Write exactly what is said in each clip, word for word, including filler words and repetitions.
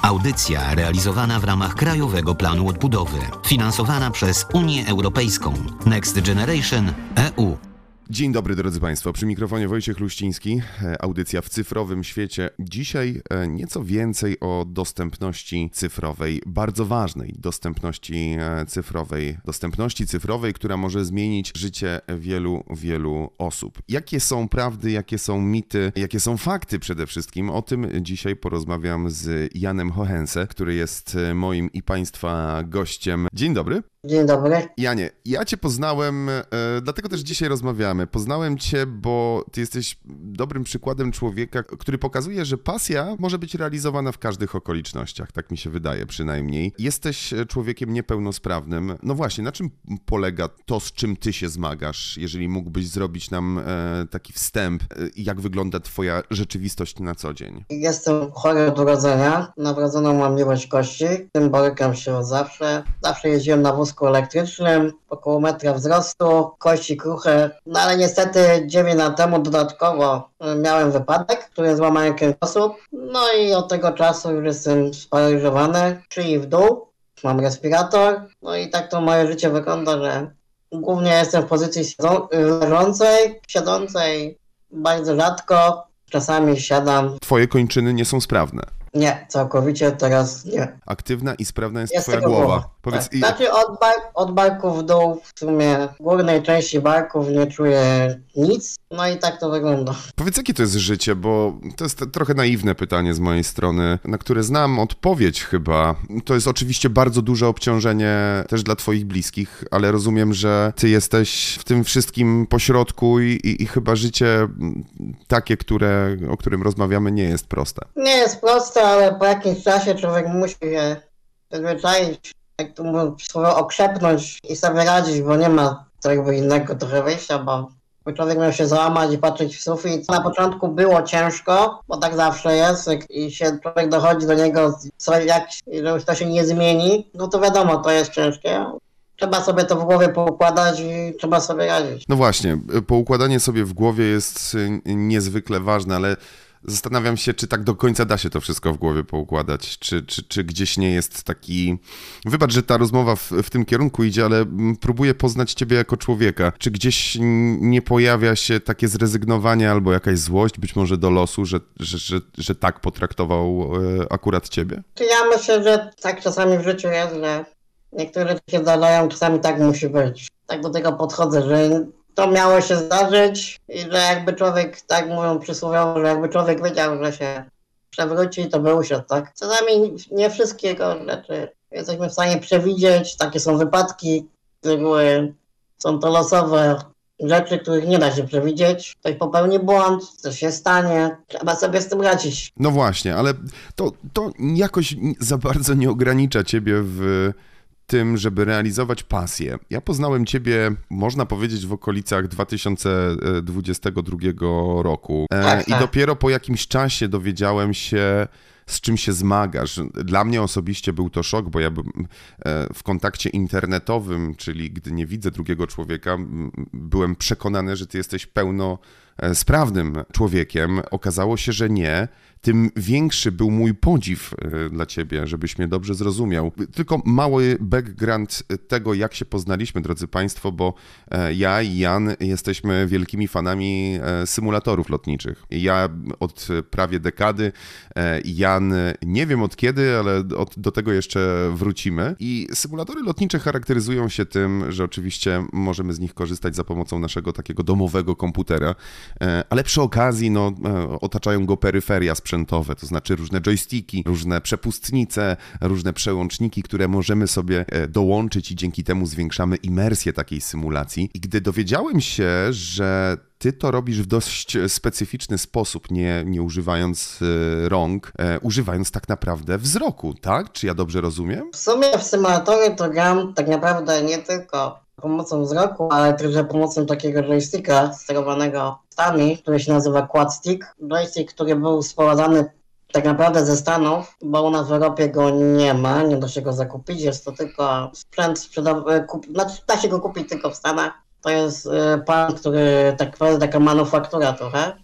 Audycja realizowana w ramach Krajowego Planu Odbudowy, finansowana przez Unię Europejską. Next Generation E U. Dzień dobry, drodzy Państwo. Przy mikrofonie Wojciech Luściński. Audycja w cyfrowym świecie. Dzisiaj nieco więcej o dostępności cyfrowej, bardzo ważnej dostępności cyfrowej. Dostępności cyfrowej, która może zmienić życie wielu, wielu osób. Jakie są prawdy, jakie są mity, jakie są fakty przede wszystkim? O tym dzisiaj porozmawiam z Janem Hohense, który jest moim i Państwa gościem. Dzień dobry. Dzień dobry. Janie, ja Cię poznałem, e, dlatego też dzisiaj rozmawiamy. Poznałem Cię, bo Ty jesteś dobrym przykładem człowieka, który pokazuje, że pasja może być realizowana w każdych okolicznościach, tak mi się wydaje przynajmniej. Jesteś człowiekiem niepełnosprawnym. No właśnie, na czym polega to, z czym Ty się zmagasz? Jeżeli mógłbyś zrobić nam e, taki wstęp, e, jak wygląda Twoja rzeczywistość na co dzień? Jestem chory od urodzenia, nawrodzoną mam miłość kości, tym borykam się od zawsze. Zawsze jeździłem na wózku elektrycznym, około metra wzrostu, kości kruche, no ale niestety dziewięć lat temu dodatkowo miałem wypadek, w którym złamałem kręgosłup, no i od tego czasu już jestem sparaliżowany, czyli w dół, mam respirator, no i tak to moje życie wygląda, że głównie jestem w pozycji leżącej, siedzącej bardzo rzadko, czasami siadam. Twoje kończyny nie są sprawne. Nie, całkowicie teraz nie. Aktywna i sprawna jest, jest Twoja głowa. głowa. Powiedz, tak. i... Znaczy od, bar od barku w dół w sumie w górnej części barków nie czuję nic, no i tak to wygląda. Powiedz, jakie to jest życie, bo to jest trochę naiwne pytanie z mojej strony, na które znam odpowiedź chyba. To jest oczywiście bardzo duże obciążenie też dla Twoich bliskich, ale rozumiem, że Ty jesteś w tym wszystkim pośrodku i, i, i chyba życie takie, które, o którym rozmawiamy, nie jest proste. Nie jest proste, ale po jakimś czasie człowiek musi się przyzwyczaić, jak tu mówią, słowo okrzepnąć i sobie radzić, bo nie ma jakby innego trochę wyjścia, bo człowiek miał się załamać i patrzeć w sufit. Na początku było ciężko, bo tak zawsze jest i się człowiek dochodzi do niego, co, jak, że już to się nie zmieni, no to wiadomo, to jest ciężkie. Trzeba sobie to w głowie poukładać i trzeba sobie radzić. No właśnie, poukładanie sobie w głowie jest niezwykle ważne, ale zastanawiam się, czy tak do końca da się to wszystko w głowie poukładać, czy, czy, czy gdzieś nie jest taki... Wybacz, że ta rozmowa w, w tym kierunku idzie, ale próbuję poznać Ciebie jako człowieka. Czy gdzieś nie pojawia się takie zrezygnowanie albo jakaś złość, być może do losu, że, że, że, że tak potraktował e, akurat Ciebie? Ja myślę, że tak czasami w życiu jest, że niektóre rzeczy się zdarzają, czasami tak musi być. Tak do tego podchodzę, że to miało się zdarzyć i że jakby człowiek, tak mówią przysłowiowo, że jakby człowiek wiedział, że się przewróci, to by usiadł, tak? Czasami nie wszystkiego rzeczy jesteśmy w stanie przewidzieć, takie są wypadki, z reguły są to losowe rzeczy, których nie da się przewidzieć. Ktoś popełni błąd, coś się stanie, trzeba sobie z tym radzić. No właśnie, ale to, to jakoś za bardzo nie ogranicza Ciebie w tym, żeby realizować pasję. Ja poznałem Ciebie, można powiedzieć, w okolicach dwa tysiące dwudziestego drugiego roku. E, tak, I tak. dopiero po jakimś czasie dowiedziałem się, z czym się zmagasz. Dla mnie osobiście był to szok, bo ja w kontakcie internetowym, czyli gdy nie widzę drugiego człowieka, byłem przekonany, że Ty jesteś pełnosprawnym człowiekiem. Okazało się, że nie. Tym większy był mój podziw dla Ciebie, żebyś mnie dobrze zrozumiał. Tylko mały background tego, jak się poznaliśmy, drodzy Państwo, bo ja i Jan jesteśmy wielkimi fanami symulatorów lotniczych. Ja od prawie dekady, Jan nie wiem od kiedy, ale od, do tego jeszcze wrócimy. I symulatory lotnicze charakteryzują się tym, że oczywiście możemy z nich korzystać za pomocą naszego takiego domowego komputera, ale przy okazji no, otaczają go peryferia sprzętowe, to znaczy różne joysticki, różne przepustnice, różne przełączniki, które możemy sobie dołączyć i dzięki temu zwiększamy imersję takiej symulacji. I gdy dowiedziałem się, że Ty to robisz w dość specyficzny sposób, nie, nie używając rąk, e, używając tak naprawdę wzroku, tak? Czy ja dobrze rozumiem? W sumie w symulatory to gram tak naprawdę nie tylko pomocą wzroku, ale też za pomocą takiego joysticka sterowanego stami, który się nazywa Quad Stick. Joystick, który był sprowadzany tak naprawdę ze Stanów, bo u nas w Europie go nie ma, nie da się go zakupić, jest to tylko sprzęt sprzedawy, znaczy da się go kupić tylko w Stanach. To jest pan, który tak naprawdę taka manufaktura trochę,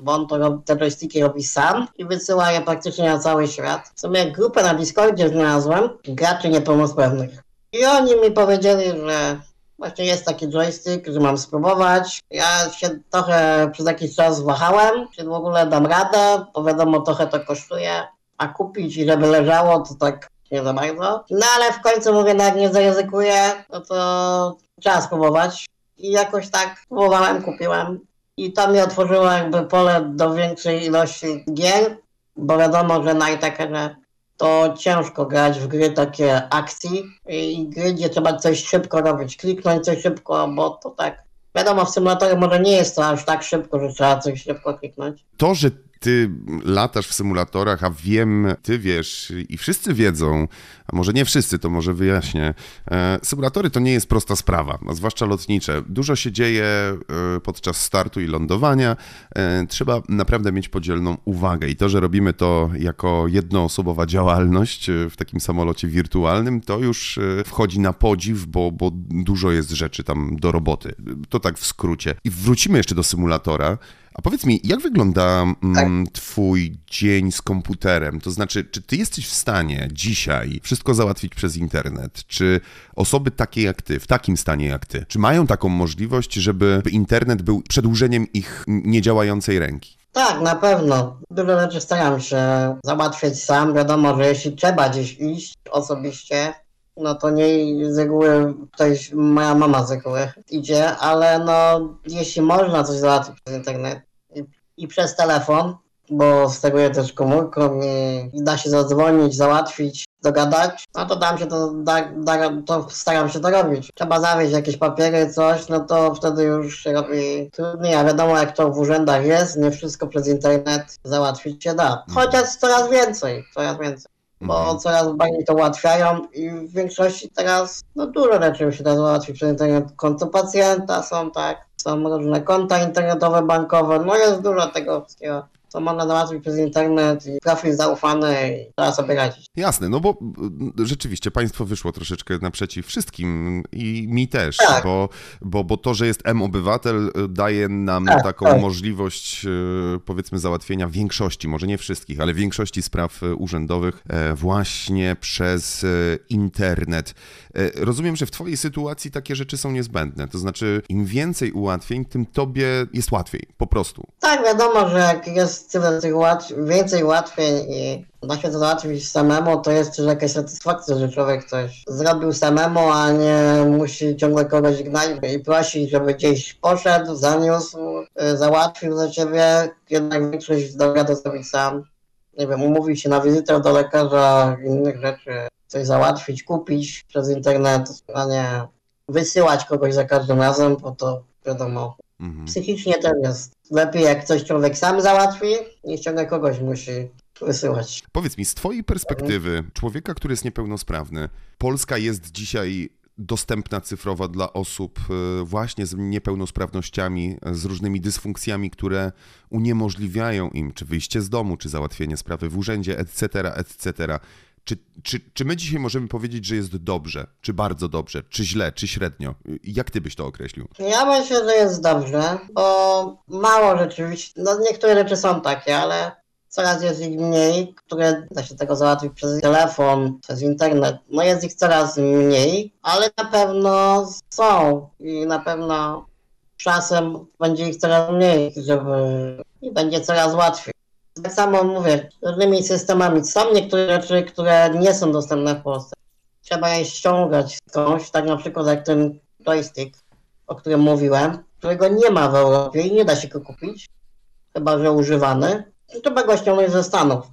bo on to robi, te joysticki robi sam i wysyła je praktycznie na cały świat. W sumie grupę na Discordzie znalazłem graczy niepełnosprawnych. I oni mi powiedzieli, że właśnie jest taki joystick, że mam spróbować. Ja się trochę przez jakiś czas wahałem, czy w ogóle dam radę, bo wiadomo, trochę to kosztuje, a kupić i żeby leżało, to tak nie za bardzo. No ale w końcu mówię, no jak nie zaryzykuję, no to trzeba spróbować. I jakoś tak spróbowałem, kupiłem. I to mi otworzyło jakby pole do większej ilości gier, bo wiadomo, że na iTakerze to ciężko grać w gry takie akcji i gry, gdzie trzeba coś szybko robić, kliknąć coś szybko, bo to tak, wiadomo, w symulatorze może nie jest to aż tak szybko, że trzeba coś szybko kliknąć. To, że ty latasz w symulatorach, a wiem, ty wiesz i wszyscy wiedzą, a może nie wszyscy, to może wyjaśnię. E, symulatory to nie jest prosta sprawa, a zwłaszcza lotnicze. Dużo się dzieje e, podczas startu i lądowania. E, trzeba naprawdę mieć podzielną uwagę i to, że robimy to jako jednoosobowa działalność e, w takim samolocie wirtualnym, to już e, wchodzi na podziw, bo, bo dużo jest rzeczy tam do roboty. To tak w skrócie. I wrócimy jeszcze do symulatora. A powiedz mi, jak wygląda mm, twój dzień z komputerem? To znaczy, czy ty jesteś w stanie dzisiaj wszystko załatwić przez internet? Czy osoby takie jak ty, w takim stanie jak ty, czy mają taką możliwość, żeby internet był przedłużeniem ich niedziałającej ręki? Tak, na pewno. Dużo rzeczy staram się załatwiać sam. Wiadomo, że jeśli trzeba gdzieś iść osobiście, no to nie z reguły ktoś, moja mama z reguły idzie, ale no jeśli można coś załatwić przez internet i, i przez telefon, bo steruję też komórką i, i da się zadzwonić, załatwić, dogadać, no to dam się to, da, da, to staram się to robić. Trzeba zawieźć jakieś papiery, coś, no to wtedy już się robi trudniej, a wiadomo jak to w urzędach jest, nie wszystko przez internet załatwić się da. Chociaż coraz więcej, coraz więcej. Bo coraz bardziej to ułatwiają i w większości teraz no dużo rzeczy się da załatwić przez internet. Konto pacjenta są, tak, są różne konta internetowe, bankowe, no jest dużo tego wszystkiego, co można załatwić przez internet i profil zaufany i trzeba sobie radzić. Jasne, no bo rzeczywiście państwo wyszło troszeczkę naprzeciw wszystkim i mi też, tak. bo, bo, bo to, że jest M-Obywatel daje nam tak, taką tak. możliwość powiedzmy załatwienia większości, może nie wszystkich, ale większości spraw urzędowych właśnie przez internet. Rozumiem, że w twojej sytuacji takie rzeczy są niezbędne, to znaczy im więcej ułatwień, tym tobie jest łatwiej, po prostu. Tak, wiadomo, że jak jest tyle tych łatw- więcej ułatwień i da się to załatwić samemu, to jest też jakaś satysfakcja, że człowiek coś zrobił samemu, a nie musi ciągle kogoś gnać i prosić, żeby gdzieś poszedł, zaniósł, załatwił za ciebie. Jednak większość da radę zrobić sam. Nie wiem, umówić się na wizytę do lekarza, innych rzeczy, coś załatwić, kupić przez internet, a nie wysyłać kogoś za każdym razem, bo to wiadomo, mhm. psychicznie też jest lepiej, jak coś człowiek sam załatwi, niż ciągle kogoś musi wysyłać. Powiedz mi, z twojej perspektywy, człowieka, który jest niepełnosprawny, Polska jest dzisiaj dostępna cyfrowo dla osób właśnie z niepełnosprawnościami, z różnymi dysfunkcjami, które uniemożliwiają im czy wyjście z domu, czy załatwienie sprawy w urzędzie, et cetera, et cetera. Czy, czy, czy my dzisiaj możemy powiedzieć, że jest dobrze, czy bardzo dobrze, czy źle, czy średnio? Jak ty byś to określił? Ja myślę, że jest dobrze, bo mało rzeczywiście, no niektóre rzeczy są takie, ale coraz jest ich mniej, które da się tego załatwić przez telefon, przez internet. No jest ich coraz mniej, ale na pewno są i na pewno czasem będzie ich coraz mniej, żeby i będzie coraz łatwiej. Tak samo mówię, różnymi systemami są niektóre rzeczy, które nie są dostępne w Polsce. Trzeba je ściągać skądś, tak na przykład jak ten joystick, o którym mówiłem, którego nie ma w Europie i nie da się go kupić, chyba że używany. I trzeba go ściągnąć ze Stanów,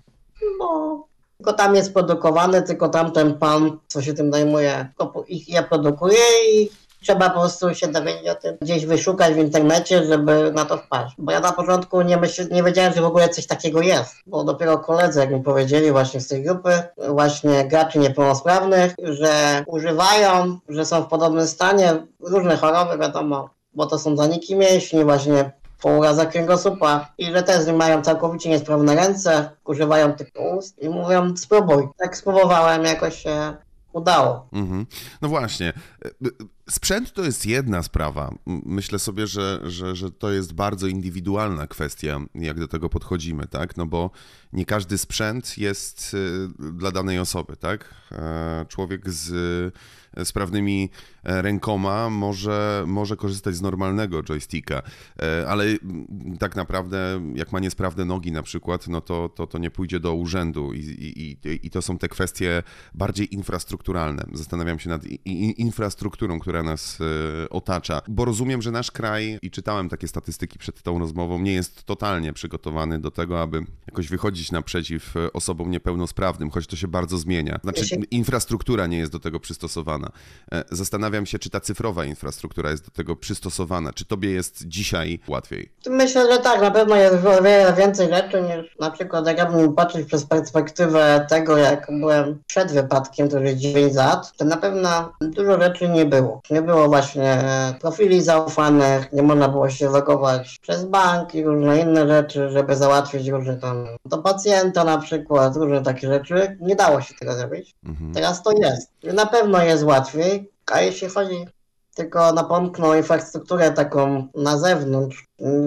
bo tylko tam jest produkowany, tylko tamten pan, co się tym zajmuje, ich je produkuje i trzeba po prostu się dowiedzieć o tym, gdzieś wyszukać w internecie, żeby na to wpaść. Bo ja na początku nie, myśl, nie wiedziałem, że w ogóle coś takiego jest, bo dopiero koledzy, jak mi powiedzieli właśnie z tej grupy, właśnie graczy niepełnosprawnych, że używają, że są w podobnym stanie, różne choroby, wiadomo, bo to są zaniki mięśni, właśnie po urazach kręgosłupa i że też mają całkowicie niesprawne ręce, używają tych ust i mówią spróbuj. Tak spróbowałem, jakoś się udało. Mhm. No właśnie. Sprzęt to jest jedna sprawa. Myślę sobie, że, że, że to jest bardzo indywidualna kwestia, jak do tego podchodzimy, tak? No bo nie każdy sprzęt jest dla danej osoby, tak? Człowiek z sprawnymi rękoma może, może korzystać z normalnego joysticka, ale tak naprawdę jak ma niesprawne nogi na przykład, no to, to, to nie pójdzie do urzędu i, i, i to są te kwestie bardziej infrastrukturalne. Zastanawiam się nad infrastrukturą, która nas otacza, bo rozumiem, że nasz kraj, i czytałem takie statystyki przed tą rozmową, nie jest totalnie przygotowany do tego, aby jakoś wychodzić naprzeciw osobom niepełnosprawnym, choć to się bardzo zmienia. Znaczy infrastruktura nie jest do tego przystosowana. Zastanawiam się, czy ta cyfrowa infrastruktura jest do tego przystosowana. Czy tobie jest dzisiaj łatwiej? Myślę, że tak, na pewno jest o wiele więcej rzeczy niż na przykład jak ja bym patrzeć przez perspektywę tego, jak byłem przed wypadkiem, to już dziewięć lat, to na pewno dużo rzeczy nie było. Nie było właśnie profili zaufanych, nie można było się logować przez bank i różne inne rzeczy, żeby załatwić różne tam do pacjenta na przykład, różne takie rzeczy. Nie dało się tego zrobić. Mhm. Teraz to jest. Na pewno jest łatwiej, a jeśli chodzi tylko napomknął infrastrukturę taką na zewnątrz,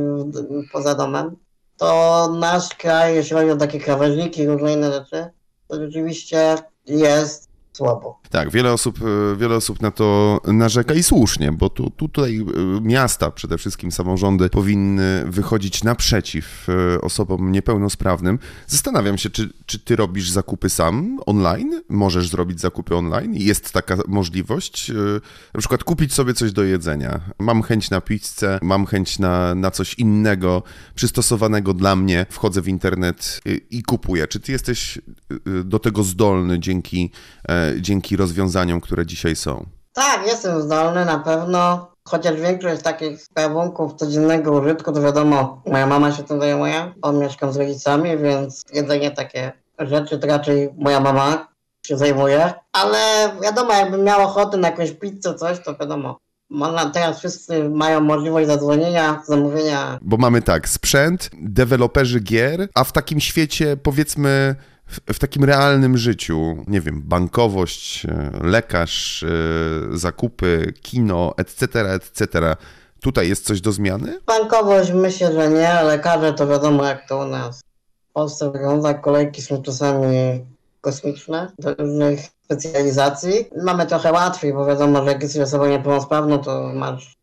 poza domem, to nasz kraj, jeśli chodzi o takie krawężniki i różne inne rzeczy, to rzeczywiście jest słabo. Tak, wiele osób, wiele osób na to narzeka i słusznie, bo tu, tu tutaj miasta, przede wszystkim samorządy powinny wychodzić naprzeciw osobom niepełnosprawnym. Zastanawiam się, czy, czy ty robisz zakupy sam online? Możesz zrobić zakupy online? Jest taka możliwość? Na przykład kupić sobie coś do jedzenia. Mam chęć na pizzę, mam chęć na, na coś innego, przystosowanego dla mnie. Wchodzę w internet i kupuję. Czy ty jesteś do tego zdolny dzięki dzięki rozwiązaniom, które dzisiaj są? Tak, jestem zdolny na pewno, chociaż większość takich skarbunków codziennego użytku, to wiadomo, moja mama się tym zajmuje, bo mieszkam z rodzicami, więc jedzenie takie rzeczy to raczej moja mama się zajmuje, ale wiadomo, jakbym miał ochotę na jakąś pizzę, coś, to wiadomo. Można, teraz wszyscy mają możliwość zadzwonienia, zamówienia. Bo mamy tak, sprzęt, deweloperzy gier, a w takim świecie powiedzmy w takim realnym życiu, nie wiem, bankowość, lekarz, zakupy, kino, et cetera, et cetera. Tutaj jest coś do zmiany? Bankowość myślę, że nie. Lekarze to wiadomo, jak to u nas w Polsce wygląda. Kolejki są czasami kosmiczne do różnych specjalizacji. Mamy trochę łatwiej, bo wiadomo, że jak jesteś osobą niepełnosprawną, to masz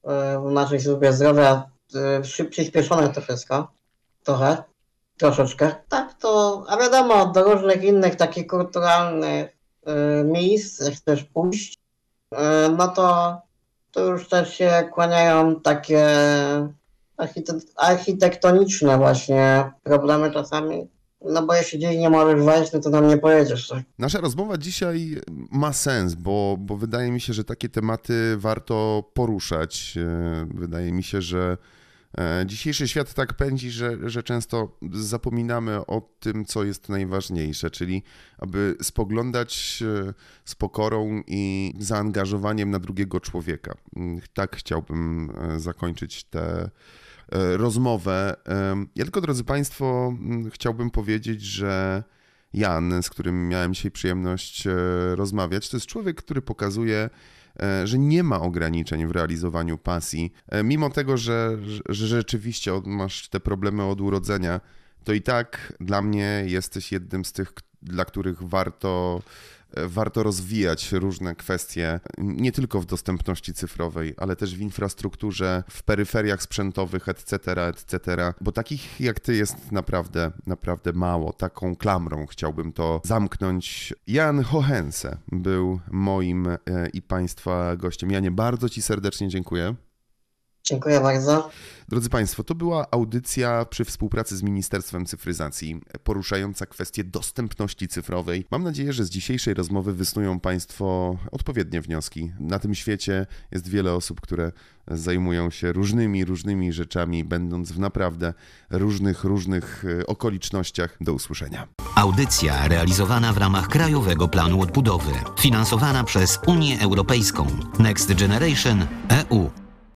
w naszej służbie zdrowia przyspieszone to wszystko. Trochę. Troszeczkę. Tak, to, a wiadomo, do różnych innych takich kulturalnych y, miejsc, jak chcesz pójść, y, no to, to już też się kłaniają takie archite- architektoniczne właśnie problemy czasami. No bo jeśli gdzieś nie możesz wejść, no to tam nie pojedziesz. Tak? Nasza rozmowa dzisiaj ma sens, bo, bo wydaje mi się, że takie tematy warto poruszać. Wydaje mi się, że dzisiejszy świat tak pędzi, że, że często zapominamy o tym, co jest najważniejsze, czyli aby spoglądać z pokorą i zaangażowaniem na drugiego człowieka. Tak chciałbym zakończyć tę rozmowę. Ja tylko, drodzy Państwo, chciałbym powiedzieć, że Jan, z którym miałem dzisiaj przyjemność rozmawiać, to jest człowiek, który pokazuje, że nie ma ograniczeń w realizowaniu pasji. Mimo tego, że, że rzeczywiście masz te problemy od urodzenia, to i tak dla mnie jesteś jednym z tych, dla których warto, warto rozwijać różne kwestie, nie tylko w dostępności cyfrowej, ale też w infrastrukturze, w peryferiach sprzętowych, et cetera, et cetera, bo takich jak ty jest naprawdę, naprawdę mało. Taką klamrą chciałbym to zamknąć. Jan Hohense był moim i Państwa gościem. Janie, bardzo Ci serdecznie dziękuję. Dziękuję bardzo. Drodzy Państwo, to była audycja przy współpracy z Ministerstwem Cyfryzacji poruszająca kwestię dostępności cyfrowej. Mam nadzieję, że z dzisiejszej rozmowy wysnują Państwo odpowiednie wnioski. Na tym świecie jest wiele osób, które zajmują się różnymi, różnymi rzeczami, będąc w naprawdę różnych, różnych okolicznościach. Do usłyszenia. Audycja realizowana w ramach Krajowego Planu Odbudowy, finansowana przez Unię Europejską Next Generation E U.